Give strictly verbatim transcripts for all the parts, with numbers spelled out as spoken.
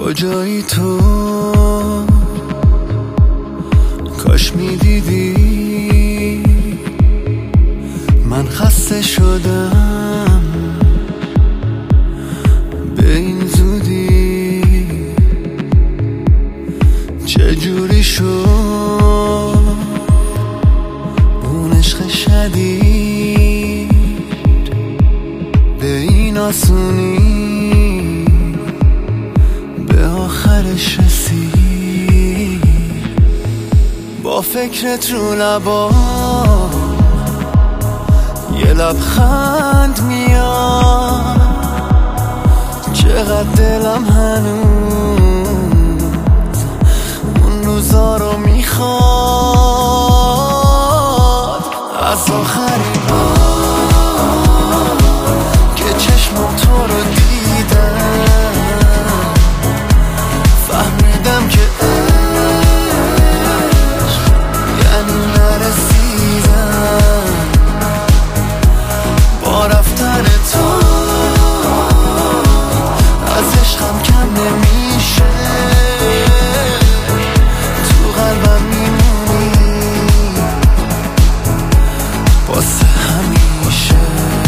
کجایی تو؟ کاش میدیدی من خسته شدم به این زودی. چجوری شد اون عشق شدید به این آسونی به آخرش رسید؟ با فکرت رو لبام یه لبخند میاد، چقدر دلم هنوز اون روزا رو میخواد. از آخرین بار که چشمم تو رو دیدم فهمیدم که عشق یعنی نرسیدم. با رفتن تو از عشقم کم نمیشه، تو قلبم میمونی واسه همیشه،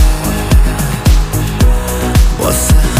واسه همیشه.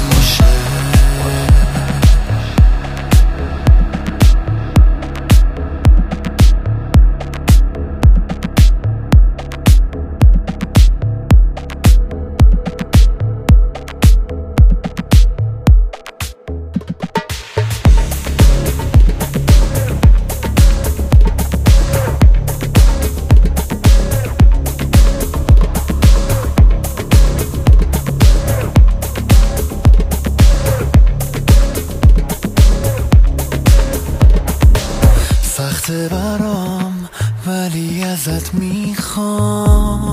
سخته برام ولی ازت میخوام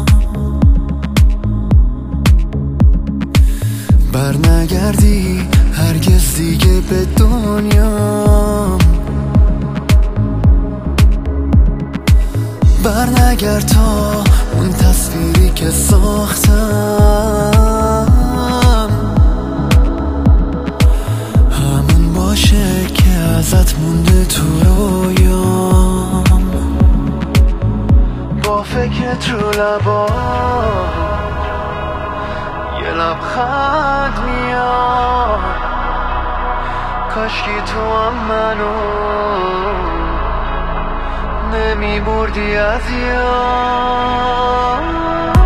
برنگردی هرگز دیگه به دنیام. برنگرد تا اون تصویری که ساختم همون باشه که ازت مونده تو رویام. با فکرت رو لبام یه لبخند میاد، کاشکی تو هم منو نمی بردی از یاد.